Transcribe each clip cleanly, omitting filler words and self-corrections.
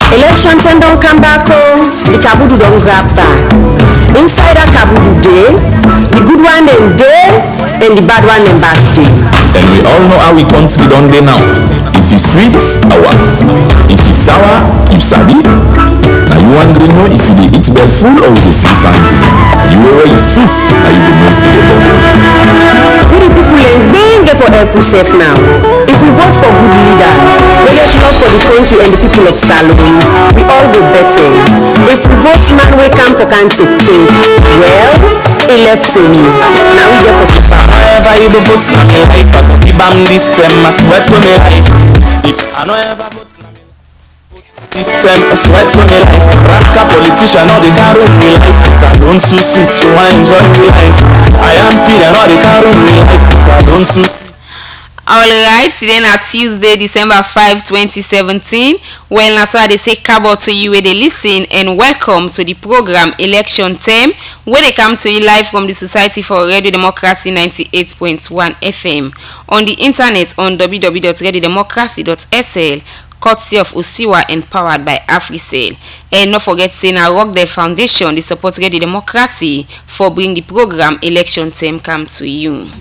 Election time don't come back, oh. The Kabudu don't grab back. Inside that Kabudu day, the good one them day, and the bad one them back day. And we all know how we country don't day now. If it's sweet, our. If it's sour, you sabi. Now you want to know if you dey eat bell full or you dey sleep hungry. You already soup, now you dey know if you dey bubble. We the people ain't being there for help yourself now. If we vote for good leader, we just love for the country and the people of Salon. We all go betting. If we vote man we come for country, well, he left for me. Now we get for super. However you dey vote na me life, I go keep am this time, I swear to me life. If I no ever vote na me this time, I swear to me life. Ranka politician, all they carry me life. Salon too sweet, so I enjoy me life. I am Peter, all they carry me life. Salon too sweet. Alright, today na Tuesday, December 5, 2017. Well, na so they say cabo to you where they listen and welcome to the program Election Time, where they come to you live from the Society for Radio Democracy 98.1 FM. On the internet on www.radiodemocracy.sl, courtesy of Usiwa and powered by AfriCell. And not forget saying I Rock the Foundation, the support Radio Democracy for bring the program Election Time come to you.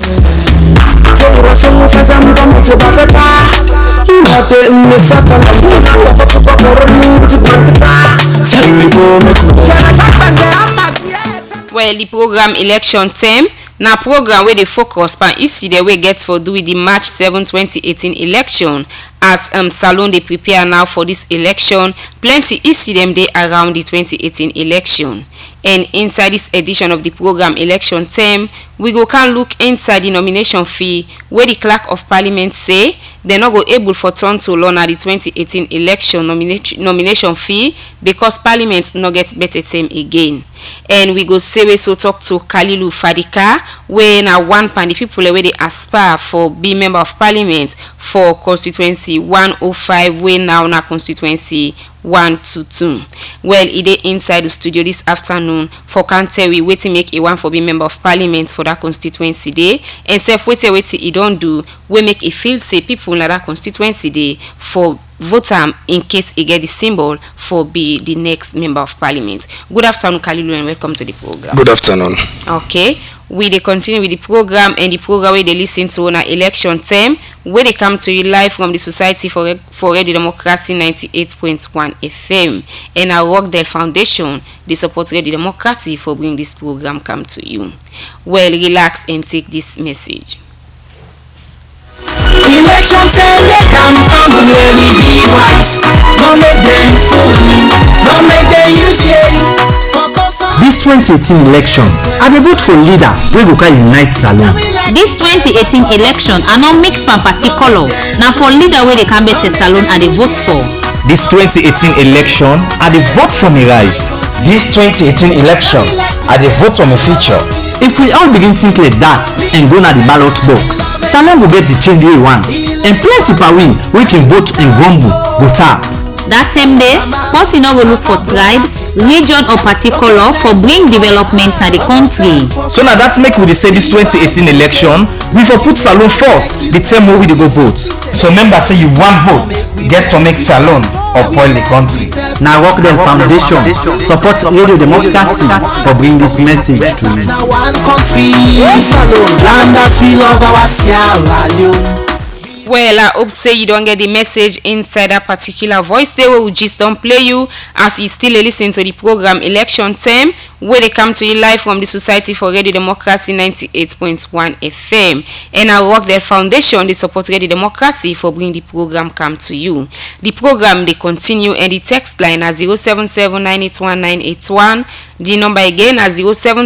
Well, the program Election Time na program where they focus on issue the way get for do with the March 7, 2018 election. As Salon they prepare now for this election, plenty issue them they around the 2018 election. And inside this edition of the program Election Time, we go can look inside the nomination fee where the clerk of parliament say they not go able for turn to loan at the 2018 election nomination fee because parliament not get better time again. And we go say we so talk to Kalilu Fadika, where now one pan the people where they aspire for be member of parliament for constituency 105, where now na constituency 122. Well, he dey inside the studio this afternoon for can tell we waiting make a one for be member of parliament for that constituency day, and self wait he don't do we make a feel say people in that constituency day for vote in case he get the symbol for be the next member of parliament. Good afternoon, Kalilu, and welcome to the program. Good afternoon. Okay, we dey continue with the program, and the program where they listen to on our Election Time, where they come to you live from the Society for Radio Democracy 98.1 FM, and our Rockdale Foundation, they support Radio Democracy for bring this program come to you. Well, relax and take this message. Election time they come from where we be fights. Don't make them fool, don't make them use shame. This 2018 election, I dey vote for leader wey go carry unite Salon. This 2018 election, I no mix my party color. Na for leader wey dey come better Salon I dey vote for. This 2018 election, I dey vote for me right. This 2018 election, I dey vote for my future. If we all begin think like that and go na the ballot box, Salon go get the change we want, and plenty per win we can vote and grumble go tap. That same day, person no go look for tribe, region or party color for bring development to the country. So now that's make we say this 2018 election, we for put Salon first, the same way we dey go vote. So remember say you want vote, get to make Salon or spoil the country. Now Rockdale Foundation support Radio Democracy for bring this message to you. Now one country, Salon, land that we love our Sierra Leone. Well, I hope say you don't get the message inside that particular voice there where we just don't play you as you still listen to the program Election Time, where they come to you live from the Society for Radio Democracy 98.1 FM. And I work their foundation, they support Radio Democracy for bringing the program come to you. The program they continue, and the text line is 077-981-981. The number again is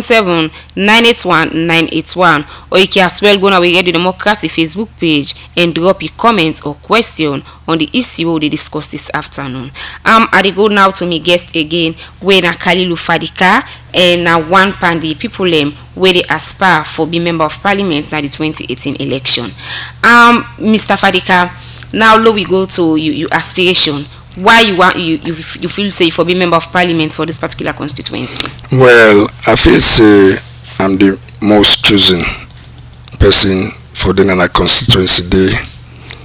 077-981-981. Or you can as well go on our Radio Democracy Facebook page and drop your comments or question on the issue they discuss this afternoon. I go now to me guest again, where na Kalilu Fadika, and now one pandi people where they aspire for be member of parliament na the 2018 election. Mr. Fadika, now low we go to you aspiration. Why you want you feel say for be member of parliament for this particular constituency? Well, I feel say I'm the most chosen person for the Nana constituency day.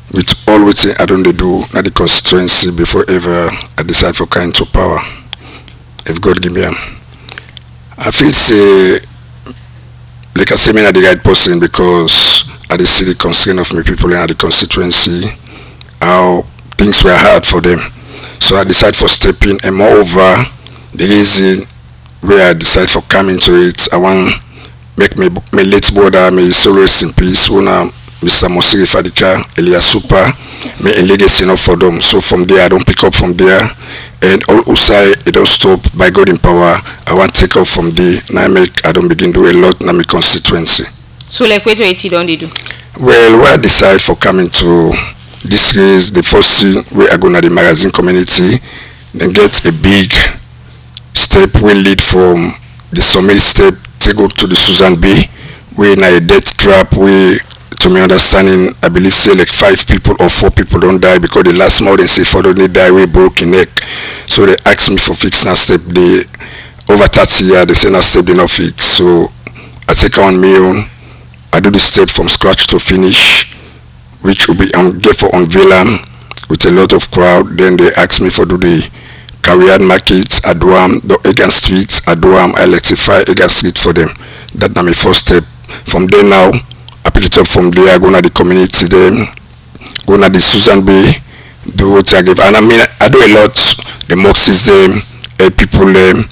with all wetin I don dey do na the constituency before ever I decide for carry into power. If God give me am, I feel say like I say me na the right person because I dey see the constraint of my people in the constituency, how things were hard for them. So I decide for stepping, and moreover, the reason where I decide for coming to it, I want make my late brother, may his soul rest in peace, una Mr. Mosiri Fadika, Elias Super, may a legacy enough for them. So from there, I don't pick up from there, and all usai it don't stop by God in power. I want to take off from there. Now I don't begin do a lot in my constituency. So like what you don't do? Well, when I decide for coming to this is the first thing where I go to the magazine community, then get a big step we lead from the summit step to go to the Susan Bay, where in a death trap where to my understanding I believe say like 5 people or 4 people don't die because the last more than say 4 don't die we broken neck. So they asked me for fix na step they over 30 years they say na step they not fix. So I take on my own, I do the step from scratch to finish, which will be get for unveil with a lot of crowd. Then they ask me for do the career markets, I do the Egan Streets, I do I electrify Egan Street for them. That's my first step. From there now, I pick it up from there, I go to the community then, go to the Susan Bay, do what I give. And I mean, I do a lot, the moxes them, help people them.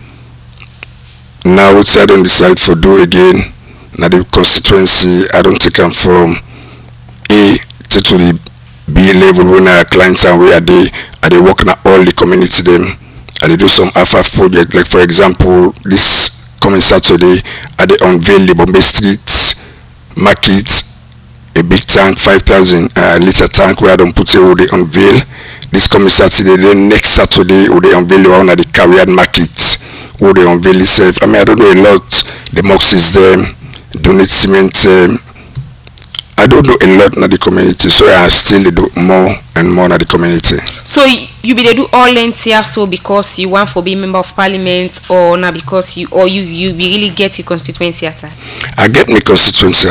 Now what I don't decide for do again, now the constituency, I don't take them from A to the B level when I clients and where they work on all the community them. I do some FF project, like for example, this coming Saturday, I unveil the Bombay Street market, a big tank, 5,000 liter tank where I don't put it where they unveil. This coming Saturday, then next Saturday, where they unveil one at the career market, where they unveil itself. I mean, I don't know a lot, the moxes them, donate cement, I don't know a lot in the community, so I still do more and more in the community. So you be they do all length so because you want for being member of parliament or not because you really get your constituency at that? I get my constituency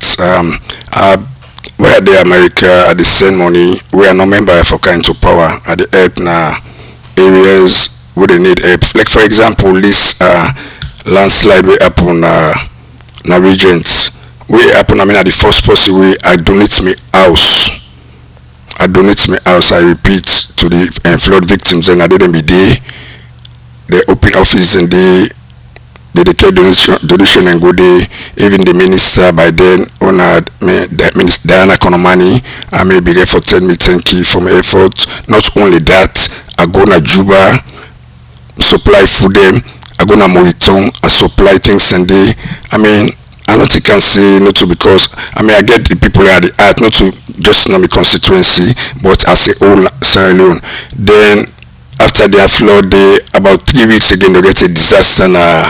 at where the America at the send money, we are no member for kind to power at the help na areas where they need help. Like for example, this landslide will happen na Regents. We happen, I mean, at the first person way I donate my house. I repeat to the flood victims, and I didn't be there. They open office and they take donation and go there. Even the minister by then honored me, that Minister Diana Konomani, I may be there for 10 me thank you for my effort. Not only that, I go to Juba, supply food them. I go to Mohiton, I supply things and they, I mean, I don't think I can say not to because I mean I get the people at the art not to just know my constituency but as a whole Sierra Leone. Then after their flood they about 3 weeks again they get a disaster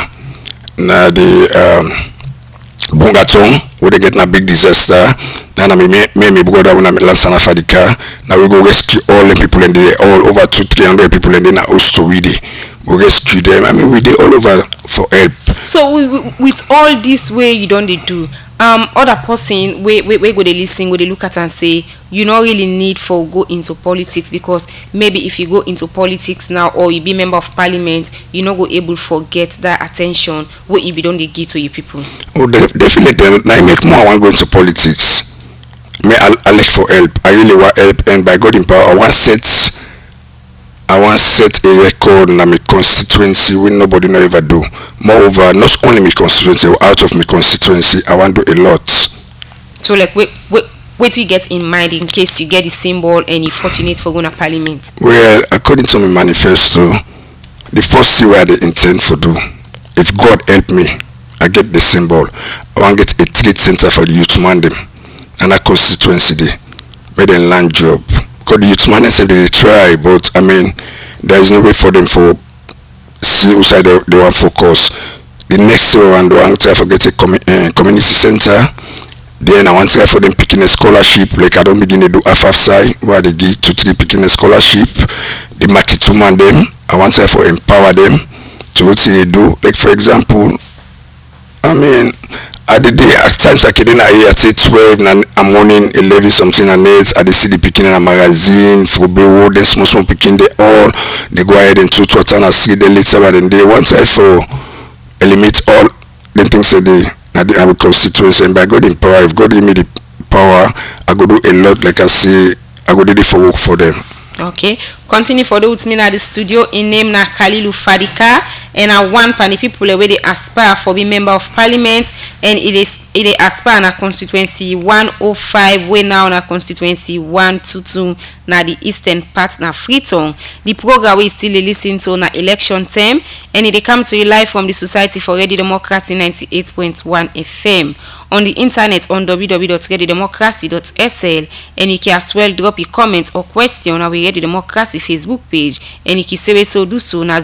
na the Bungatong where they get a big disaster. Then I mean me brother when I'm Lansana Fadika. Now we go rescue all the people and they all over 200-300 people and then I also we rescue them. I mean we they all over for help. So with all this way you don't do other person we go they listen, go they look at and say you not really need for go into politics because maybe if you go into politics now or you be member of parliament you not go able to get that attention what you be don't give to you people. Oh definitely I make more I want to go into politics. Me I look for help. I really want help and by God in power I want set a record in my constituency when nobody no ever do. Moreover, not only my constituency, out of my constituency, I want to do a lot. So like what do you get in mind in case you get the symbol and you're fortunate for going to parliament? Well, according to my manifesto, the first thing where they intend for do, if God help me, I get the symbol. I want to get a trade center for the youth man them and a constituency there. Made a land job. Because the youth man they try, but I mean there is no way for them for see outside they want focus. The next year I want to forget a community center. Then I want to try for them picking a scholarship. Like I don't begin to do half side where they give to the picking a scholarship. The market to man them. I want to try for empower them to what they do. Like for example, I mean at the day at times I didn't hear at 12 and I'm morning 11 something and 8 I see the picking in a magazine for Bewo, the small picking they all they go ahead and to turn and see the later and they want to for eliminate all the things that they have a constituency and by God in power, if God give me the power, I go do a lot like I say I go do it for work for them. Okay, continue for those me at the studio in name na Khalilu Fadika and I one pan the people where they aspire for be member of parliament and it aspire na constituency 105 way now na constituency 122 na the eastern part na Freetown. The program we still listen to na election time and it come to you live from the Society for Radio Democracy 98.1 FM. On the internet on www.radiodemocracy.sl and you can as well drop a comment or question on our Radio Democracy Facebook page and you can say so do so na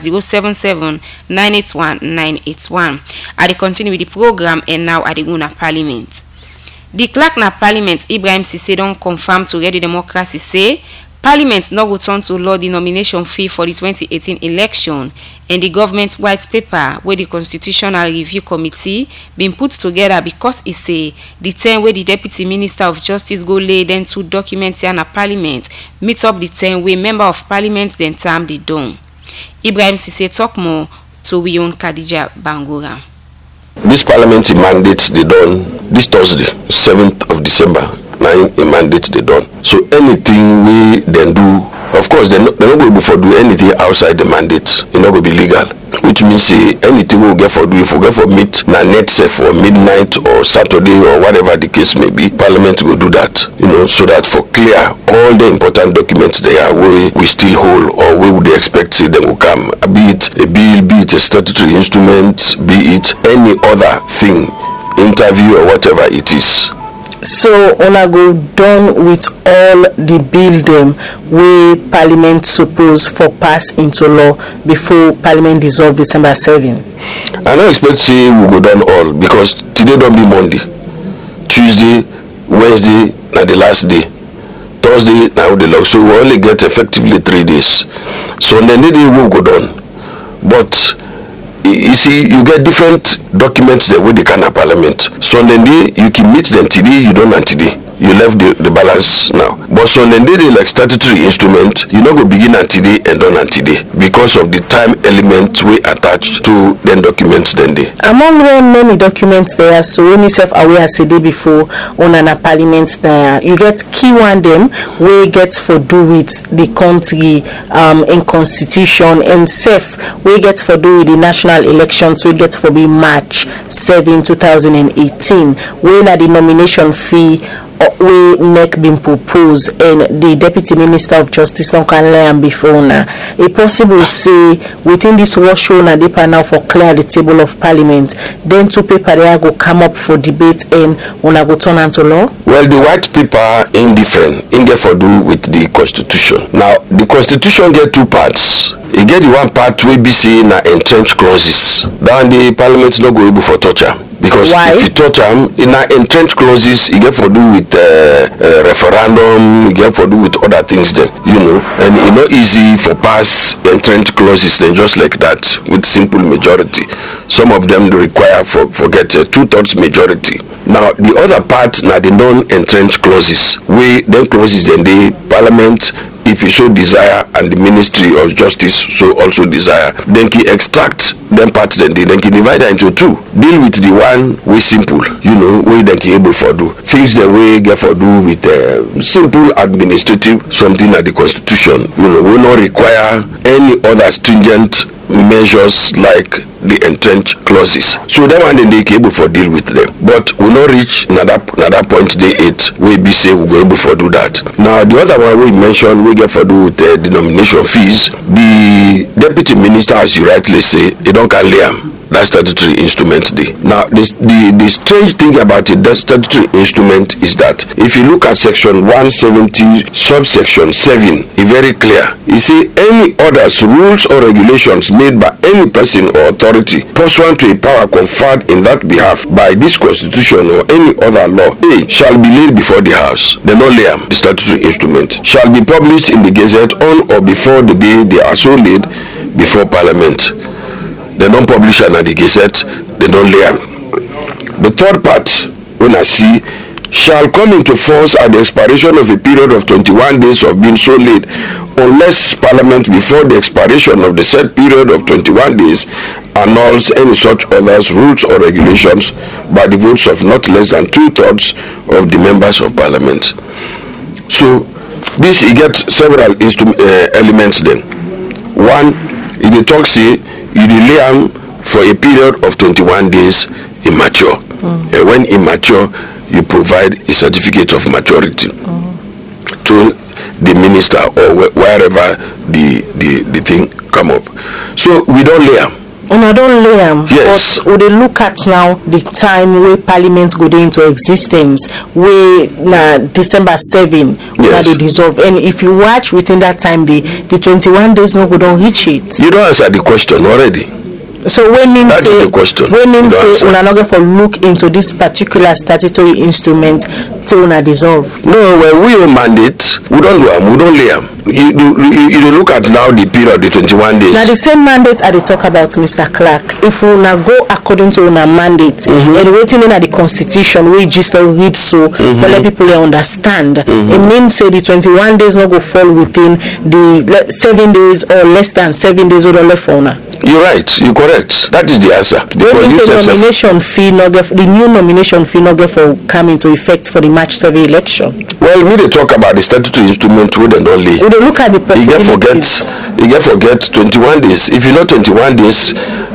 077-981-981. I continue with the program and now at the Guna Parliament. The clerk na Parliament Ibrahim Cissé don confirm to Radio Democracy say Parliament no go turn to law the nomination fee for the 2018 election and the government white paper where the Constitutional Review Committee been put together because it say the term where the Deputy Minister of Justice go lay then two documents here na Parliament meet up the term where Member of Parliament then term the done. Ibrahim Cissé talk more to we own Khadija Bangura. This parliament mandates they done this Thursday, 7th of December. Now a mandate they done. So anything we then do, of course they're not going to for do anything outside the mandate. It's not going to be legal. Which means anything we'll get for do if we get for meet na net for midnight or Saturday or whatever the case may be, Parliament will do that. So that for clear all the important documents they are we still hold or we would expect them will come. Be it a bill, be it a statutory instrument, be it any other thing, interview or whatever it is. So una go done with all the bill them where Parliament suppose for pass into law before Parliament dissolve December 7. I don't expect say we go done all because today don't be Monday, Tuesday, Wednesday na the last day, Thursday now the last, so we only get effectively 3 days. So on the day we go done, but you see, you get different documents that with the kind of Parliament. So on the day you can meet them today, you don't want today. You left the balance now. But so on the day they like statutory instrument, you not go begin on today and done on today because of the time element we attach to then documents then day. Among them many documents there, so when you self-aware as a day before on a Parliament there, you get key one them we get for do with the country in constitution and self we get for do with the national elections we get for be March 7, 2018 when the nomination fee we make been proposed and the Deputy Minister of Justice don't can learn before now. It possible say within this workshop na they now for clear the table of Parliament. Then two paper there go come up for debate and when I go turn into law. Well, the white paper indifferent in get for do with the Constitution. Now the Constitution get two parts. You get the one part we be saying na entrenched clauses. Then the Parliament not go able for torture. Because why? If you touch them, in our entrenched clauses, you get for do with referendum, you get for do with other things then, and it's not easy for pass entrenched clauses then just like that with simple majority. Some of them they require forget 2/3 majority. Now the other part now the non-entrenched clauses, we then clauses then the Parliament, if you so desire and the Ministry of Justice so also desire, then can extract them parts then can divide that into two. Deal with the one way simple, way they can able for do. Things the way get for do with simple administrative something like the Constitution. We not require any other stringent measures like the entrenched clauses. So that one then they can able for deal with them. But we not reach another point day 8 we be say we go able for do that. Now the other one we mentioned we get for do with the nomination fees. The Deputy Minister, as you rightly say, they don't can lay them. That statutory instrument day. Now the strange thing about it, that statutory instrument is that if you look at section 170 subsection 7, it's very clear. You see any orders, rules or regulations made by any person or authority pursuant to a power conferred in that behalf by this Constitution or any other law, A, shall be laid before the House. The no lay the statutory instrument shall be published in the Gazette on or before the day they are so laid before Parliament. They don't publish an the Gazette, they don't lay them. The third part, when I see, shall come into force at the expiration of a period of 21 days of being so late, unless Parliament before the expiration of the said period of 21 days annuls any such others, rules or regulations by the votes of not less than 2/3 of the members of Parliament. So this you get several elements then. One, if the talk say you delay am for a period of 21 days immature. When immature, you provide a certificate of maturity to the minister or wherever the thing come up. So we don't lay am. Una don lay am. Yes. But we dey look at now the time wey Parliament go dey into existence, wey na December 7 una dey dissolve, and if you watch within that time the 21 days no go don reach it. You don't answer the question already. So when mean that say, is the question. When mean say una no get for look into this particular statutory instrument till una dissolve? No, when we own mandate, we don't do am, we don't lay am. You look at now the period, the 21 days. Now the same mandate I dey talk about, Mr. Clark. If una go according to una mandate, and waiting in the constitution, we just read so for let people understand. It means say the 21 days no go fall within the 7 days or less than 7 days or left for una. You're right. You're correct. That is the answer. The new nomination fee not get for come into effect for the March 7 election. Well, we dey talk about the statutory instrument with and only. We dey look at the possibilities. You get forget 21 days. If you know 21 days,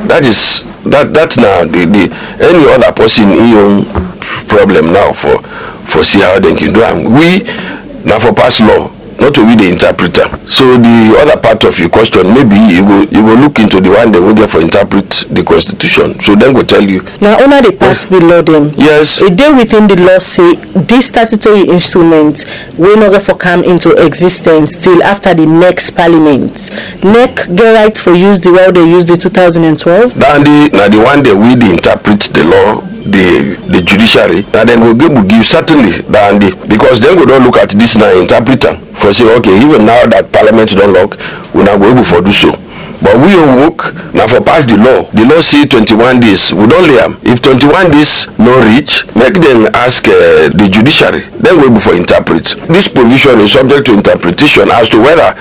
that's now the any other person in your problem now for see how they can do it. We now for pass law. Not to be the interpreter. So the other part of your question, maybe you go look into the one they will get for interpret the constitution. So then go tell you. Now only they pass the law them. Yes. A day within the law say this statutory instrument will not get for come into existence till after the next parliament. NEC get right for use the law they used the 2012. Now the one they will interpret the law. The judiciary, and then we'll give certainly because then we don't look at this now interpreter for say okay, even now that Parliament don't lock, we now go able for do so. But we will work now for pass the law. The law say 21 days. We don't lay them. If 21 days no reach, make them ask the judiciary. Then we will for interpret. This provision is subject to interpretation as to whether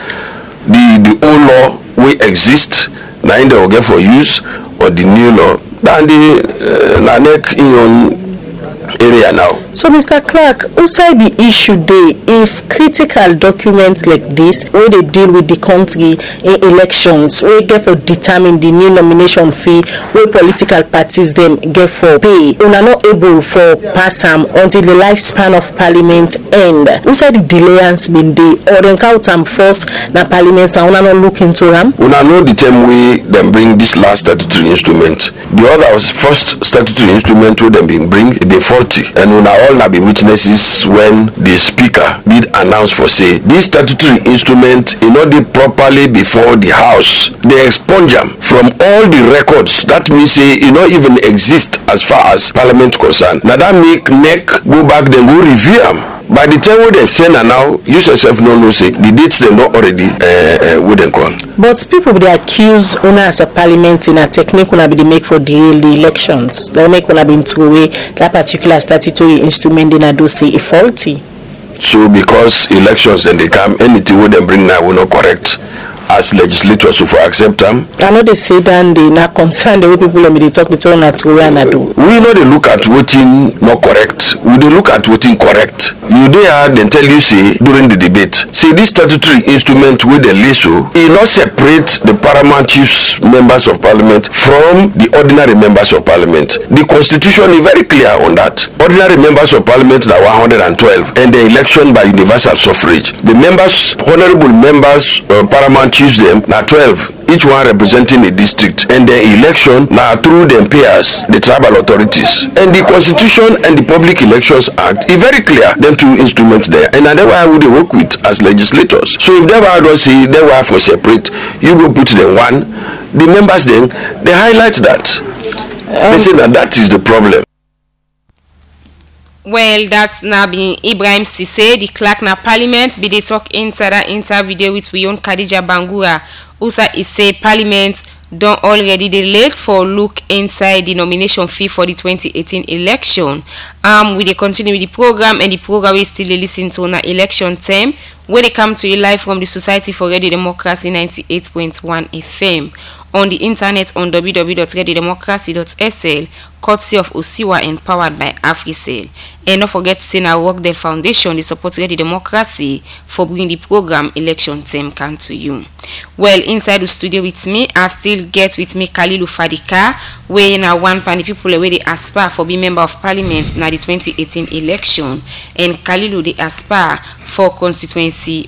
the old law will exist. Now they will get for use or the new law. Than the NEC in your area now. So Mr. Clark, outside the issue day, if critical documents like this, where they deal with the country in elections, where get for determine the new nomination fee, where political parties them get for pay, we are not able for pass them until the lifespan of Parliament end. Outside the delayance been day, or then count them first na Parliament and we are not look into them. We know the time we them bring this last statutory instrument. The other was first statutory instrument we them bring the faulty, and we all now be witnesses when the speaker did announce for say this statutory instrument not properly before the house. They expunge them from all the records. That means say it not even exist as far as Parliament concerned. Now that make NEC go back then go review them. By the time when they send and now, you yourself no say the dates they not already wouldn't call. But people they accuse una as a parliament in a technique una be they make for the elections. They make una be throw away that particular statutory instrument they do say is faulty. So because elections then they come, anything what they bring now will not correct. As legislators so for accept them. I know they say that they not concerned the way people they talk the turn at we do. We know they look at voting not correct. We they look at voting correct. You there then tell you say during the debate. Say this statutory instrument with the LISO, it not separate the paramount chiefs members of parliament from the ordinary members of parliament. The constitution is very clear on that. Ordinary members of parliament are 112 and the election by universal suffrage. The members, honorable members, paramount chiefs them now 12, each one representing a district, and the election now through them peers, the tribal authorities. And the constitution and the Public Elections Act is very clear, them two instruments there, and that's why would they work with as legislators. So if they were don't see they were for separate, you go put them one, the members then they highlight that. They say that is the problem. Well, that's now been Ibrahim Sise, the clerk na Parliament, be they talk inside that interview with we own Khadija Bangura. Also, he say Parliament don already dey late for look inside the nomination fee for the 2018 election. We dey continue with the program, and the program we still dey listen to na election term wey dey come to you live from the Society for Radio Democracy 98.1 FM. On the internet on www.radiodemocracy.sl, courtesy of Osiwa and powered by AfriCell. And don't forget to say now Rockdale Foundation, they support Radio Democracy for bringing the program election term come to you. Well, inside the studio with me, I still get with me Kalilu Fadika, where now one pan the people where they aspire for being member of parliament na the 2018 election, and Kalilu they aspire for constituency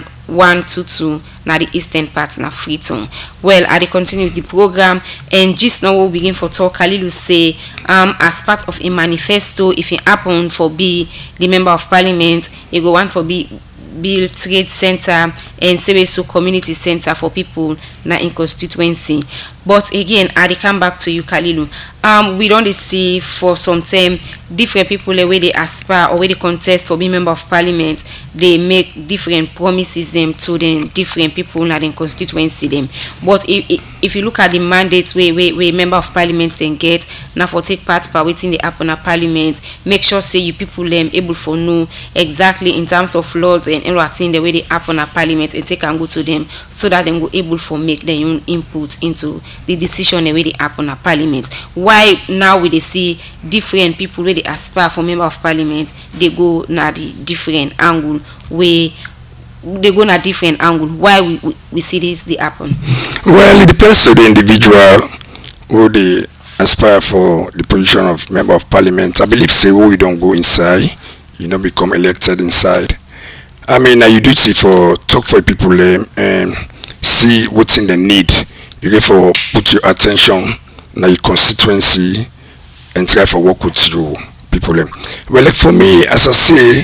122 na the eastern part na Freetown. Well, I dey continue with the program, and just now we'll begin for talk. Kalilu say as part of a manifesto, if it happen for be the member of parliament, he go want for be build trade center and so community center for people na in constituency. But again, I dey come back to you, Kalilu. We don't see for some time different people the way they aspire or way they contest for being member of parliament, they make different promises them to them different people na in constituency them. But if you look at the mandate where member of parliament then get now for take part by waiting the happen at parliament, make sure say you people them able for know exactly in terms of laws and everything the way they happen at parliament, and take and go to them so that they go able for make their own input into the decision the way they happen at parliament. Why now we they see different people where they aspire for member of parliament, they go na the different angle where they go na different angle. Why we see this they happen? Well, it depends on the individual who they aspire for the position of member of parliament. I believe say we don't go inside, you don't become elected inside. I mean, now you duty for talk for people and see what's in the need. You get for put your attention na your constituency and try for work with you people. Well, like for me, as I say,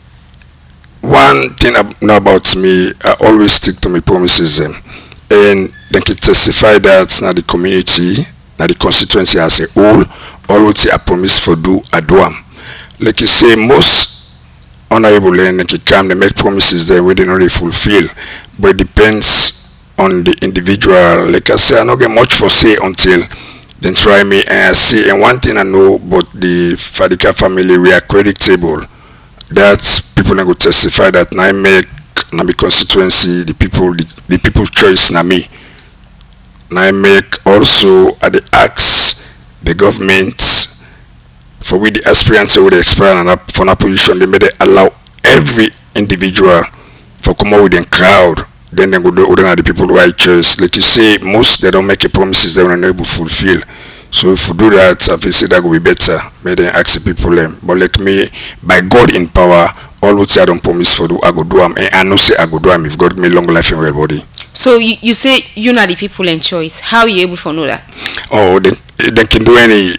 one thing I know about me, I always stick to my promises, and then can testify that now the community, now the constituency as a whole, always I promise for do I do am. Like you say, most honorable and they come, they make promises there where they not really fulfill, but it depends on the individual. Like I say, I don't get much for say until then try me, and I say, and one thing I know about the Fadika family, we are creditable. That people are going to testify that now I make na my constituency, the people's choice na me. Now I make also at the ask the government for with the aspirants with the expire and for na position, they made it allow every individual for come out with a crowd. Then they go do the people who I choose. Like you say, most they don't make a promises they are unable to fulfill. So if we do that, I feel say that will be better. May they ask the people them. But like me, by God in power, all what I don't promise for do, I go do them. And I know say I go do them if God me long life and well body. So you say you know the people in choice. How are you able to know that? Oh, they can do any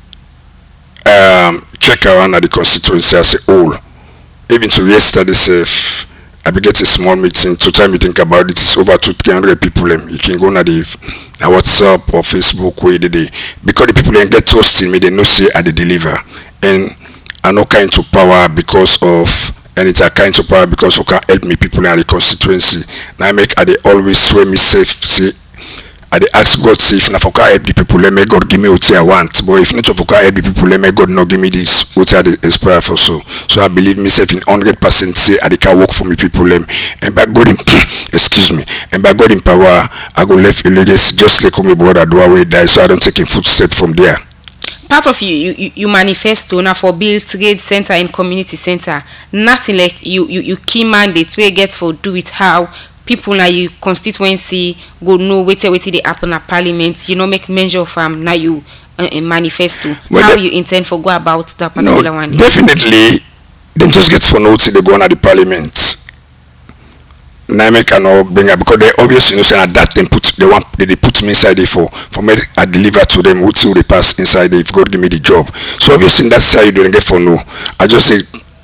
check around at the constituency as a whole. Even to yesterday, I be get a small meeting. 2 times you think about it, it's over 200-300 people. You can go na the WhatsApp or Facebook where they because the people get trust in me. They know say I dey deliver, and I no kind to power because of, and it's a kind to power because who can help me people in the constituency. Now I make I dey always swear me safe. See, I dey ask God say if na for can help the people, let me God give me what I want. But if not for can help the people, let me God not give me this what I dey aspire for. So I believe myself in 100% say I can work for me people and by God in excuse me, and by God in power I go left a legacy just like my brother do away die, so I don't take a footstep from there. Part of you manifesto now for build trade center and community center. Nothing like you key mandate where get for do it how people na you constituency go know wait they happen at parliament. You know make measure of now you manifesto. Well, how you intend for go about that particular one? Definitely, they just get for notes they go on at the parliament. Now I cannot bring up because they obviously know saying that they put me inside there for me I deliver to them which will they pass inside there if God give me the job. So obviously that's how you don't get for no. I just say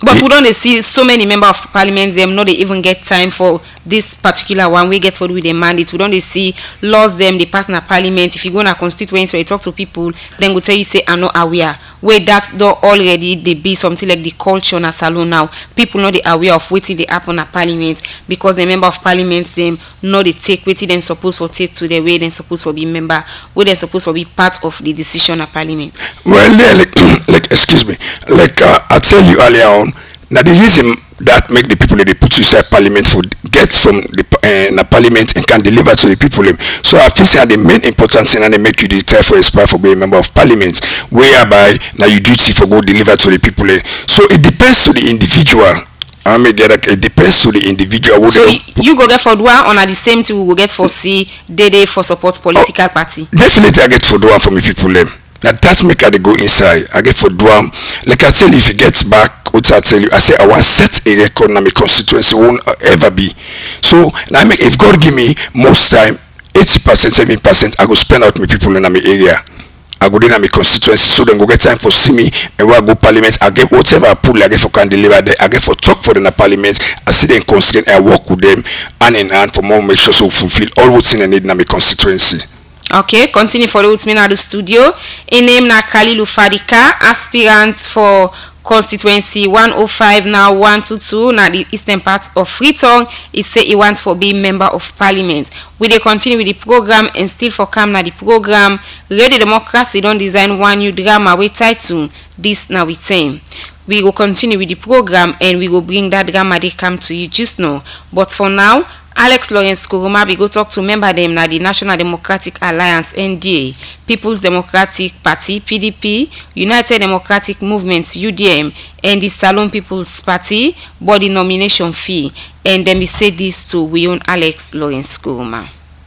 But we don't see so many members of parliament them not they even get time for this particular one. We get for with the mandate. We don't see laws them they pass in a parliament. If you go in a constituency or you talk to people, then go tell you say I'm not aware. Where that though already they be something like the culture in a salon now. People not they aware of waiting they happen at parliament because the member of parliament them know they take waiting them supposed to take to the way they supposed to be member, where they supposed to be part of the decision at parliament. Well, yeah, like excuse me, like I tell you earlier on, now the reason that make the people that they put inside parliament for get from the parliament and can deliver to the people. So I think that the main important thing and they make you the time for aspire for being a member of parliament, whereby now you duty for go deliver to the people. So it depends to the individual. I mean, it depends to the individual. So you go get for Dua on at the same time we go get for C Dede for support political party. Definitely I get for Dua from the people. Now that's make they go inside. I get for Dua. Like I tell you, if you get back, what I tell you, I say I want set a record in my constituency won't ever be. So now I make if God give me most time, 80%, 70%, I go spend out my people in my area. I go in my constituency, so then go get time for see me and when I go parliament, I get whatever I pull, I get for can deliver there, I get for talk for them in the parliament, I see them constituent, I work with them hand in hand for more make sure so fulfill all what's in the need in my constituency. Okay, continue for the with me now the studio. In name na Khalilu Fadika, aspirant for constituency 105 now 122 now the eastern part of Freetown. He say he wants for being member of parliament. We dey continue with the program and still for come now the program. Radio Democracy don't design one new drama with title This Now With Them. We will continue with the program and we will bring that drama they come to you just now. But for now, Alex Lawrence Kuruma we go talk to member them na the National Democratic Alliance NDA, People's Democratic Party PDP, United Democratic Movement UDM, and the Salon People's Party body nomination fee. And then we say this to we own Alex Lawrence Kuruma.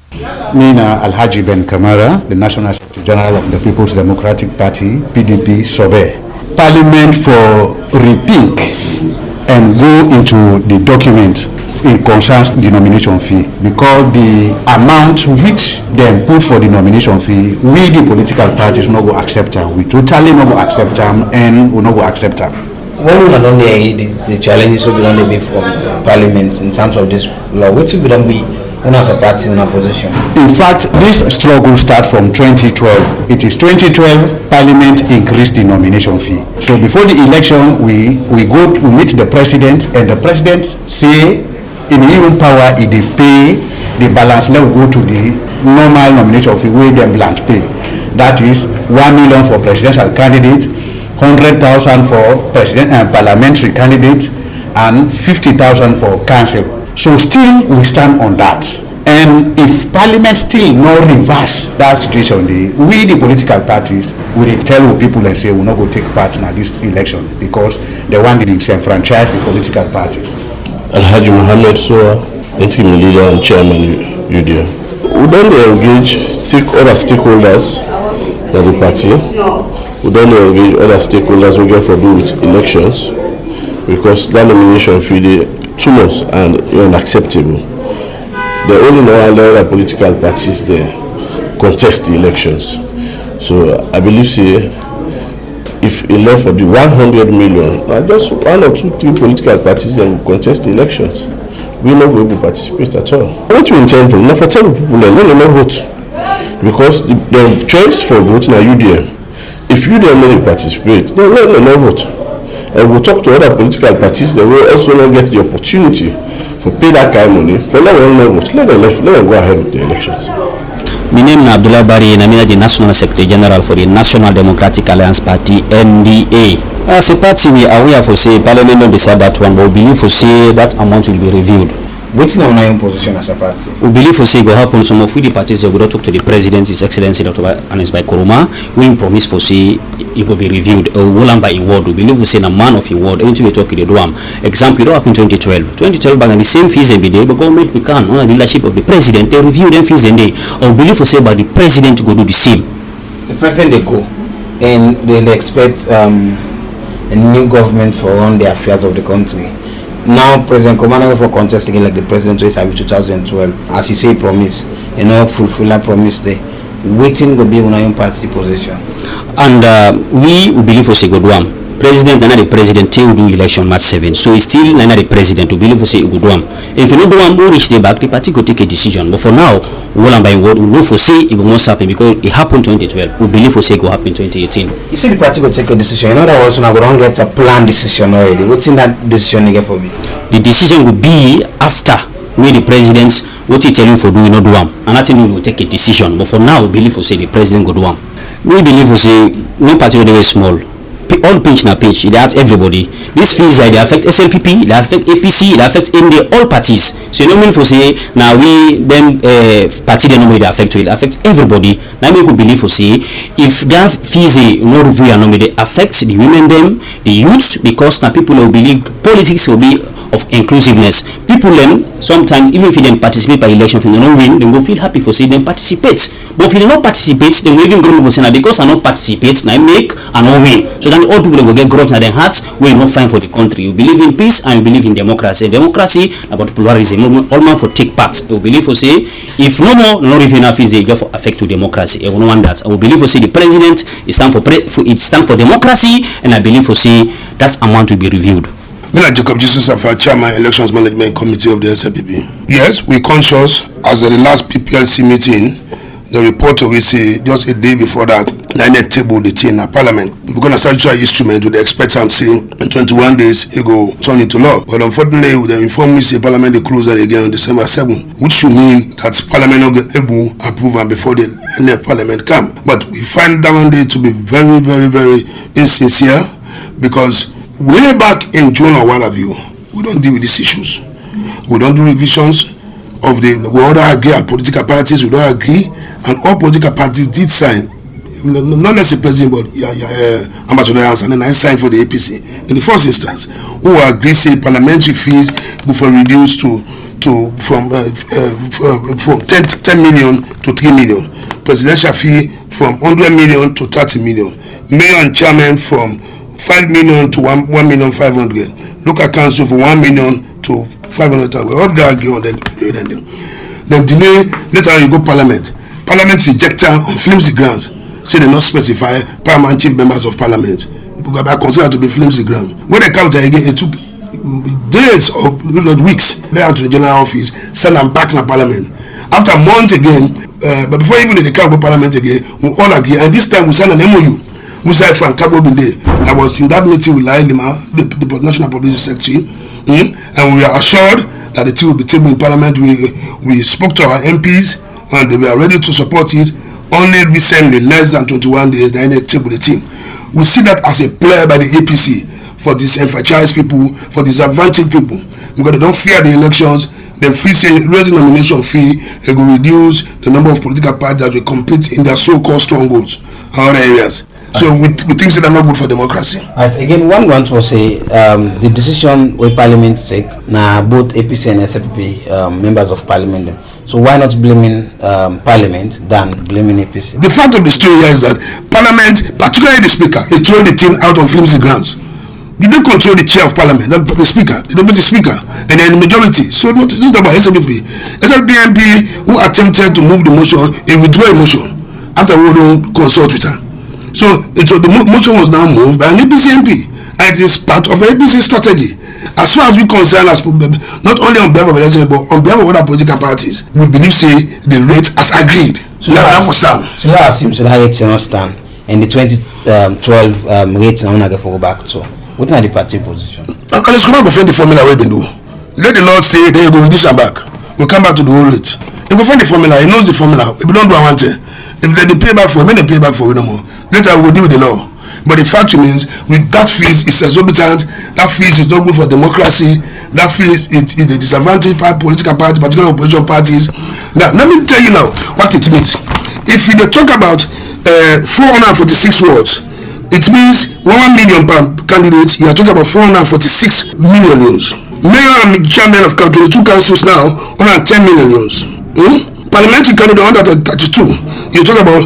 Nina Alhaji Ben Kamara, the National Secretary General of the People's Democratic Party PDP Sobe. Parliament for rethink and go into the document in concerns the nomination fee, because the amount which them put for the nomination fee, we the political parties not go accept them. We totally not go accept them and we not go accept them. When we are on the challenges we don't be from parliament in terms of this law, which we don't be as a party in opposition. In fact, this struggle starts from 2012. It is 2012 Parliament increased the nomination fee. So before the election, we meet the president, and the president say in even power if they pay the balance, let go to the normal nomination fee where them blunt pay. That is 1 million for presidential candidates, 100,000 for president and parliamentary candidates, and 50,000 for council. So still we stand on that. And if parliament still no reverse that situation, we the political parties will tell people and say we're not going to take part in this election because they want to disenfranchise the political parties. Alhaji Mohammed Soa, interim leader and chairman UDM. We don't engage other stakeholders of the party. We don't engage other stakeholders we get for do with elections because that nomination fee too much and unacceptable. They only know allow the political parties there contest the elections. So I believe if you left for the 100 million, just 1 or 2, 3 political parties then will contest the elections. We not going to participate at all. What we intend for? Now for 10 people, let them not vote because the choice for voting are UDM. If UDM not participate, then let them not vote. And we'll talk to other political parties that will also not get the opportunity for pay that kind of money for let them vote. Let them go ahead with the elections. My name is Abdullah Bari and I'm the National Secretary General for the National Democratic Alliance Party NDA. As a party, we are aware for say Parliament don't decide that one, but we believe for say that amount will be reviewed. What's now your position as a party? We believe for say go happen some of the parties that will talk to the President, His Excellency Dr. Anis Bai Kuruma. We promise for say it will be reviewed. Will by a word. We believe we say a man of a word. Anything we talk in the DOAM. Example, it happened in 2012. 2012 back and the same fees every day, but government we can under the leadership of the President. They review them fees and they. I believe for say about the President to go do the same. The President they go and they expect a new government for run the affairs of the country. Now President Komana for contest again like the President race in 2012, as he say promise, fulfill that promise there. Waiting to be on your party position. And we believe for say good one. president and not the president till do election March 7. So it's still not the president to believe we say go do am. If you no do am, we reach the back, the party go take a decision. But for now, we by word, we know for say it go must happen because it happened 2012. We believe for say it go happen 2018. You see the party go take a decision. In other words, now we don't get a planned decision already. What's in that decision you get for me? The decision will be after we the presidents what he tell you for do we not do am. And that's when we will take a decision. But for now, we believe for say the president go do am. We believe for say no party will be small. All pinch na pinch, it affects everybody. This fees they affect SLPP, they affect APC, they affect MD, all parties. So you know mean for say now we them party they normally affect to it affect everybody. Now we could believe for say if that fees no review and normally affects the women them, the youth, because now people will believe politics will be of inclusiveness. People them sometimes even if they participate by election, if they don't win, they go feel happy for say them participate. But if they don't participate, they will even go for say because I not participate, now make and not win. So then all people will get grudge in their hearts. We are not fine for the country. You believe in peace and you believe in democracy. Democracy about pluralism. All man for take part. You believe for say if no more, no if enough is they get for affect to democracy. I don't want that. I will believe for say the president is stand for democracy, and I believe for say that amount will be reviewed. Miller Jacob Jesus of our chairman elections management committee of the SLPP. Yes, we conscious as at the last PPLC meeting. The report of it say just a day before that, Nine table the thing in Parliament. We're gonna statutory instrument with the expectant saying in 21 days it go turn into law. But unfortunately, they inform me say Parliament they close that again on December 7, which should mean that Parliament not get able to approve and before the end of Parliament come. But we find that one day to be very, very, very insincere because way back in June or what have you, we don't deal with these issues. We don't do revisions of the. We all agree at political parties. We don't agree, and all political parties did sign. Not less the president, but Ambassador Hansen, and I signed for the APC in the first instance. Who agree say parliamentary fees go for reduced from 10 million to 3 million. Presidential fee from 100 million to 30 million. Mayor and chairman from 5 million to 1,500,000. Local council for 1 million to 500,000. All they agree on then delay. Later on you go parliament. Parliament reject on flimsy grounds. Say they not specify paramount chief members of parliament. I consider to be flimsy ground. When they come to again, it took days or not weeks. They out to the general office, send them back to parliament. After a month again, but before even they come to parliament again, we all agree. And this time we send an MOU. We said Frank Cabo Binde. I was in that meeting with Lai Lima, the National Publicity Secretary, and we are assured that the team will be tabled in parliament. We spoke to our MPs and they were ready to support it. Only recently, less than 21 days, they tabled the team. We see that as a play by the APC for disenfranchised people, for disadvantaged people, because they don't fear the elections. They feel say raising nomination fee, they will reduce the number of political parties that will compete in their so-called strongholds and other areas. So we think that they're not good for democracy. Right. Again, one wants to say the decision where Parliament take now both APC and SLPP members of Parliament. So why not blaming Parliament than blaming APC? The fact of the story here is that Parliament, particularly the Speaker, he threw the thing out on flimsy grounds. You don't control the chair of Parliament, not the Speaker, the Deputy Speaker, and then the majority. So not about SLPP. SLPP MP who attempted to move the motion, he withdrew a motion after we don't consult with her. So the motion was now moved by an APC MP, and it is part of APC strategy. As far as we concern, as not only on behalf of SLPP, but on behalf of other political parties, we believe say the rate as agreed. So that will stand. So that seems that rate will not stand, and the 2012 rates now not get go back to. What are the party position? And let's come back and find the formula where they do. Let the Lord say they go reduce them back. We'll come back to the whole rate. They go find the formula. He knows the formula. If we don't do one thing, if they pay back for it, they pay back for it no more. Later we will deal with the law. But the fact remains, with that fees is exorbitant. That fees is not good for democracy. That fees is a disadvantage by political parties, particularly opposition parties. Now, let me tell you now what it means. If we talk about 446 wards, it means 1 million per candidate. You are talking about 446 million euros. Mayor and chairman of 22 councils now, 110 million euros. Parliamentary candidate 132. You talk about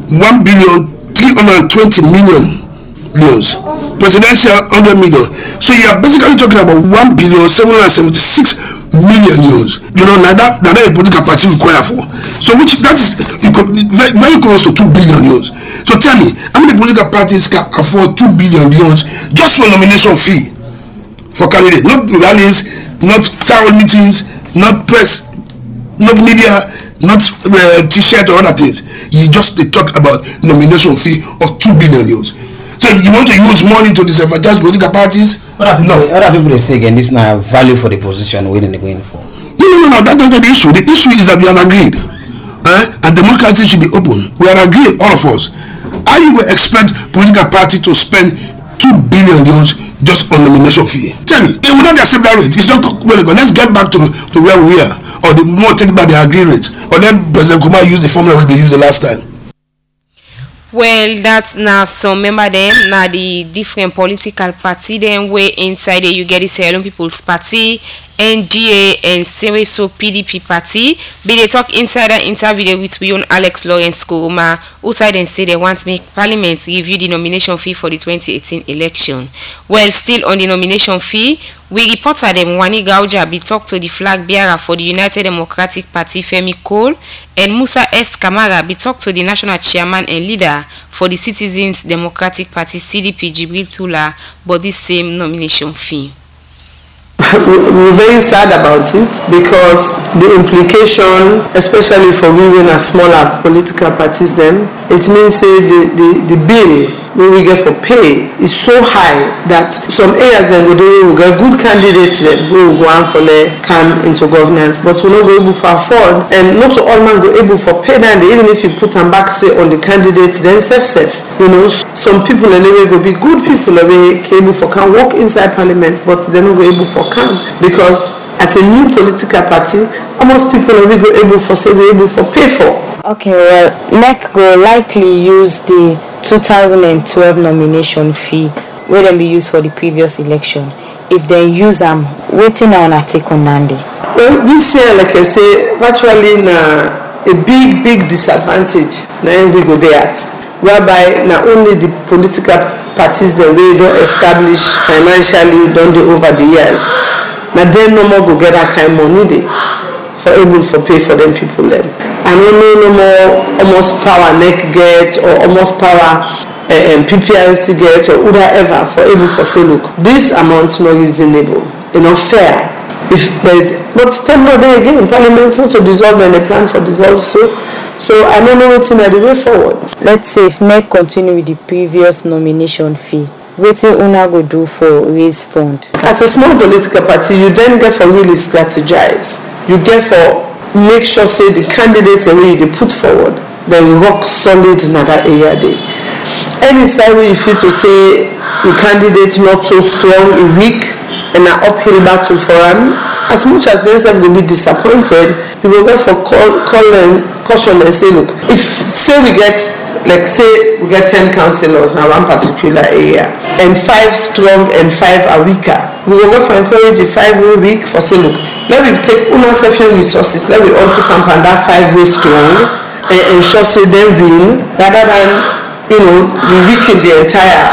1,320 million euros. Presidential 100 million. So you are basically talking about 1,776 million euros. You know, now that a political party require for. So which that's very, very close to 2 billion euros. So tell me, how many political parties can afford 2 billion euros just for nomination fee for candidates? Not rallies, not town meetings, not press, not media, not t-shirt or other things. You just talk about nomination fee of 2 billion euros. So you want to use money to disadvantage political parties? Other people they say again, this is not value for the position where they're going for. No. That's not the issue. The issue is that we have agreed, and democracy should be open. We are agreed, all of us. How you will expect political party to spend 2 billion euros just on nomination fee? Tell me, they will not accept that rate. It's not well. Let's get back to where we are, or the more take back the agreed rate, or then President Kumar used the formula they used the last time. Well, that's now some member them now the different political party then way inside there you get the Salon People's Party, NDA and Sereso PDP party. Be they talk inside an interview with we own Alex Lawrence Kuruma, who side and say they want to make Parliament review the nomination fee for the 2018 election. Well, still on the nomination fee, we reported them Wani Gauja be talk to the flag bearer for the United Democratic Party Femi Cole, and Musa S. Kamara be talk to the national chairman and leader for the Citizens Democratic Party CDP Jibril Tula about this same nomination fee. We're very sad about it because the implication, especially for women and smaller political parties, then it means say the bill we get for pay is so high that some areas then will get good candidates then who will go on for come into governance, but we not go able to afford, and not all man go able for pay then even if you put them back say on the candidates then safe. You know, some people anyway go be good people away able for can walk inside parliament, but they not go able for come because as a new political party, almost people will go able for say we able for pay for. Okay, well, NEC will likely use the 2012 nomination fee where then be used for the previous election. If they use them, waiting on a take on Nandi. Well, this year, like I say, virtually a big disadvantage. Now we go there at, whereby not only the political parties that we don't establish financially done over the years, now then no more go get that kind of money they for able for pay for them people then. And no more almost power NEC get or almost power PPRC get or whatever for able for say look, this amount not reasonable, not fair. If there's not 10 more day again in Parliament not to dissolve and they plan for dissolve so I don't know what's in the way forward. Let's say if NEC continue with the previous nomination fee, what will UNA go do for raise fund? As a small political party, you then get for really strategize. You get for make sure say the candidates the way they put forward they rock solid in that area day. Any side where you feel to say the candidate not so strong a weak and an uphill battle for them, as much as they will be disappointed, you will go for caution and say look, if say we get like say we get 10 councillors now one particular area and 5 strong and 5 are weaker, we will go for encourage the 5 way weak for say look, let me take few resources, let me all put them on that 5 way strong and ensure say they win rather than we weaken the entire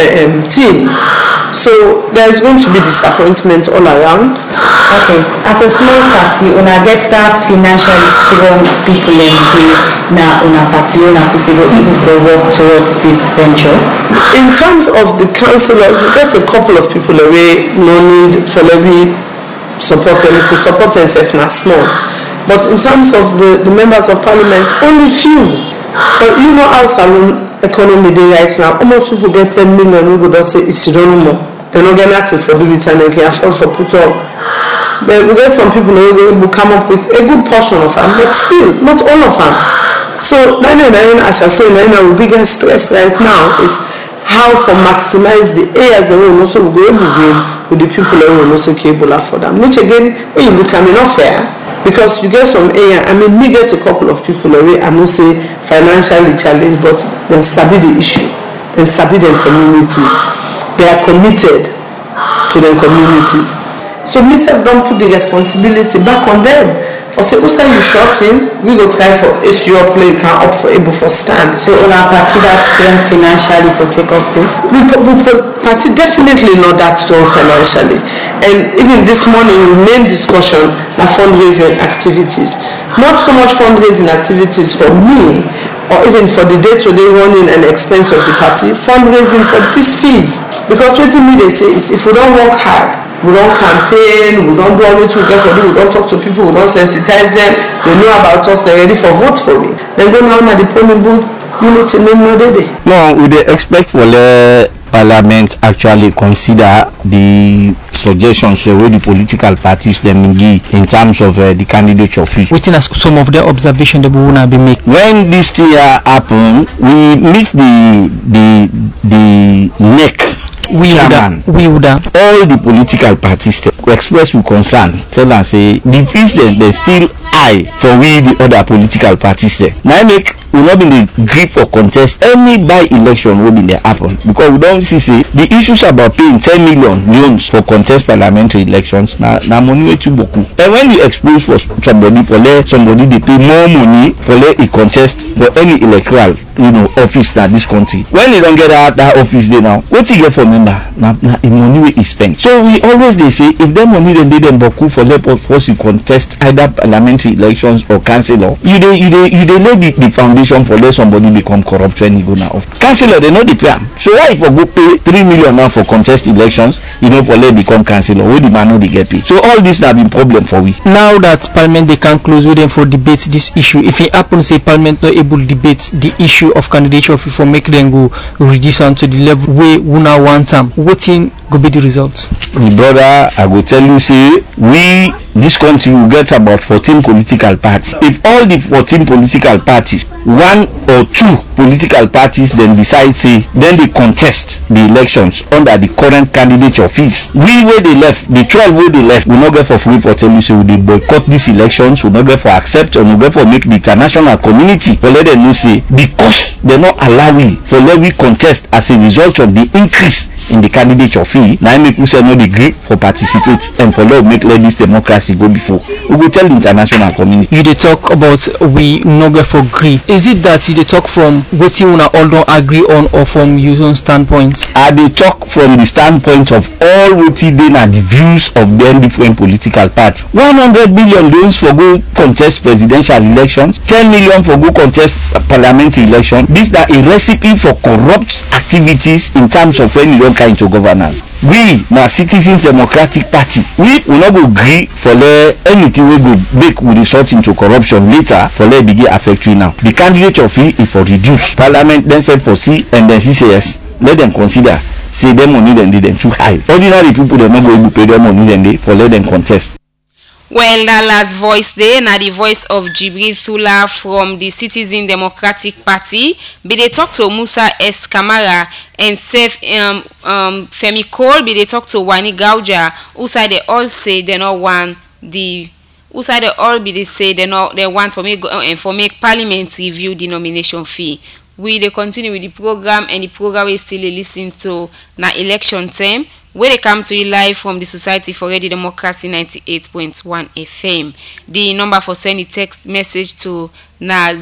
team. So there is going to be disappointment all around. Okay, as a small party, una get that financially strong people in na una party, una possible even for work towards this venture. In terms of the councillors, we get a couple of people away, no need for maybe support them, if we support themselves not small. But in terms of the members of parliament, only few. But you know how Salon economy day right now, almost people get 10 million we go say it's no more. They don't get nothing for do it and they can afford for put up. But we get some people who will come up with a good portion of them, but still not all of them. So 99 as I say, our biggest stress right now is how to maximize the areas that we also go with the people that we also capable for them. Which again, when you look at me not fair. Because you get some area, me get a couple of people away, I must say financially challenged, but they sabi the issue, they sabi their community, they are committed to their communities. So myself don't put the responsibility back on them for or say who say you short in, we go try for if your play can up for able for stand. So on our party that strong financially for take up this? We party definitely not that strong financially. And even this morning, main discussion are fundraising activities. Not so much fundraising activities for me, or even for the day-to-day running and expense of the party, fundraising for these fees. Because what they say is if we don't work hard, we don't campaign, we don't do anything together, we don't talk to people, we don't sensitize them, they know about us, they're ready for vote for me. Then go now at the polling booth, unity no day. No, we dey expect for the parliament actually consider the suggestions wey the political parties dem give in terms of the candidature fee. Wetin as some of the observation that we wanna be make. When this thing happen, we miss the neck. We would all the political parties express with concern, tell and say the fees they still high for we the other political parties there. Now make we not be the grip for contest any by-election will be there happen because we don't see say the issues about paying 10 million loans for contest parliamentary elections na money way too boku. And when you expose for somebody they pay more money for let a contest for any electoral office na this country. When they don't get out that office there now, what you get for member na money way is spent. So we always they say if them money then they them boku for let us contest either parliamentary elections or councillor, you lay the foundation for let somebody become corrupt when he go now off. Councillor they know the plan. So why if we go pay 3 million now for contest elections, for let become councillor, where the man know they get paid. So all this have been problem for we. Now that parliament they can close with them for debate this issue, if it happens say parliament not able to debate the issue of candidature for make them go reduce on to the level where we now want them, what in go be the results? My brother, I will tell you say this country will get about 14 political parties. If all the 14 political parties, one or two political parties then decide say then they contest the elections under the current candidature fees, we where they left, the 12 where they left, we not get for free for tell you say we they boycott these elections, we not get for accept or we get for make the international community for let them know say because they not allow we for let we contest as a result of the increase in the candidature fee. Now make we say no degree for participate and for let make this democracy go before. We will tell the international community. You they talk about we no get for agree. Is it that you they talk from what you wanna all don't agree on or from your own standpoint? I they talk from the standpoint of all what they are the views of them different political parties. 100 billion loans for go contest presidential elections, 10 million for go contest parliamentary election. This is a recipe for corrupt activities in terms of when you don't come into governance. We now Citizens Democratic Party, we will not go agree for anything we go make will result into corruption later for let begin affect you now. The candidature fee is for reduce. Parliament then said for C and then CCS. Let them consider say them money then they them too high. Ordinary people they not going to pay them money then they for let them contest. Well, that last voice there, now the voice of Jibril Sula from the Citizen Democratic Party. Be they talk to Musa S. Kamara and Sef Femi Cole. Be they talk to Wani Gauja. Who side they all say they not want the. Who side they all be they say they want for make Parliament review the nomination fee. We they continue with the program and the program is still listening to na election time. Where they come to you live from the Society for Radio Democracy 98.1 FM. The number for sending text message to na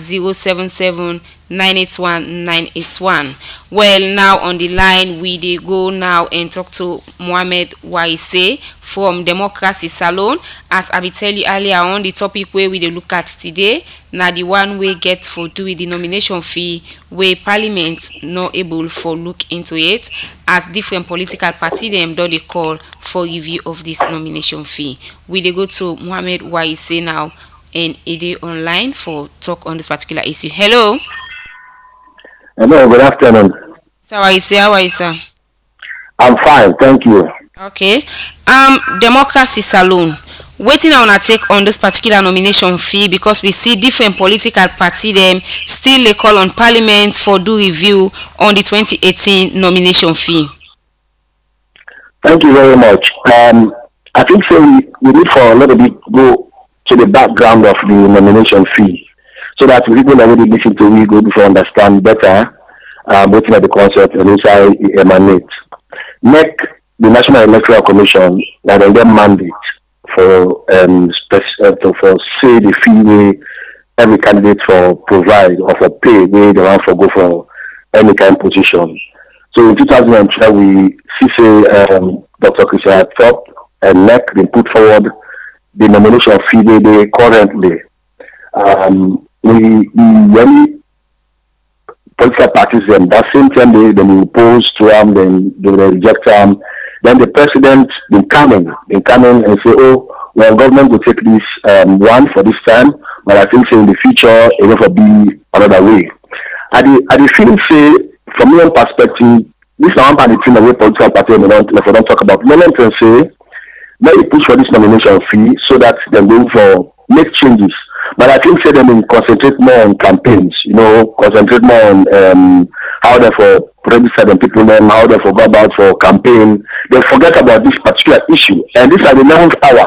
077-981-981. Well, now on the line we dey go now and talk to Mohammed Waise from Democracy Salon. As I be tell you earlier on, the topic where we dey look at today, na the one we get for do with the nomination fee where Parliament not able for look into it, as different political party them do they call for review of this nomination fee. We dey go to Mohammed Waise now and it is online for talk on this particular issue. Hello. Hello, good afternoon. How are you, sir? How are you, sir? I'm fine, thank you. Okay. Democracy Salon. Waiting on a take on this particular nomination fee because we see different political party them still they call on Parliament for do review on the 2018 nomination fee. Thank you very much. I think so we need for a little bit go to the background of the nomination fee, so that people already listen to we go before understand better waiting at the concept and inside emanate. NEC, the National Electoral Commission, that they get mandate for say the fee way every candidate for provide or for pay where they want for go for any kind of position. So in 2012 we see say Dr. Christian Top and NEC they put forward the nomination fee they currently. When political parties that same time they will oppose to them, then they will reject them. Then the president they come in and say, oh, well, government will take this one for this time, but I think say in the future it will be another way. I the feeling say from my own perspective, this is one part of the thing that we political party don't talk about. Moment and say, let me push for this nomination fee so that they go for make changes. But I think say them concentrate more on campaigns, concentrate more on how they for register them people them, how they for go about for campaign. They forget about this particular issue. And this is the 11th hour.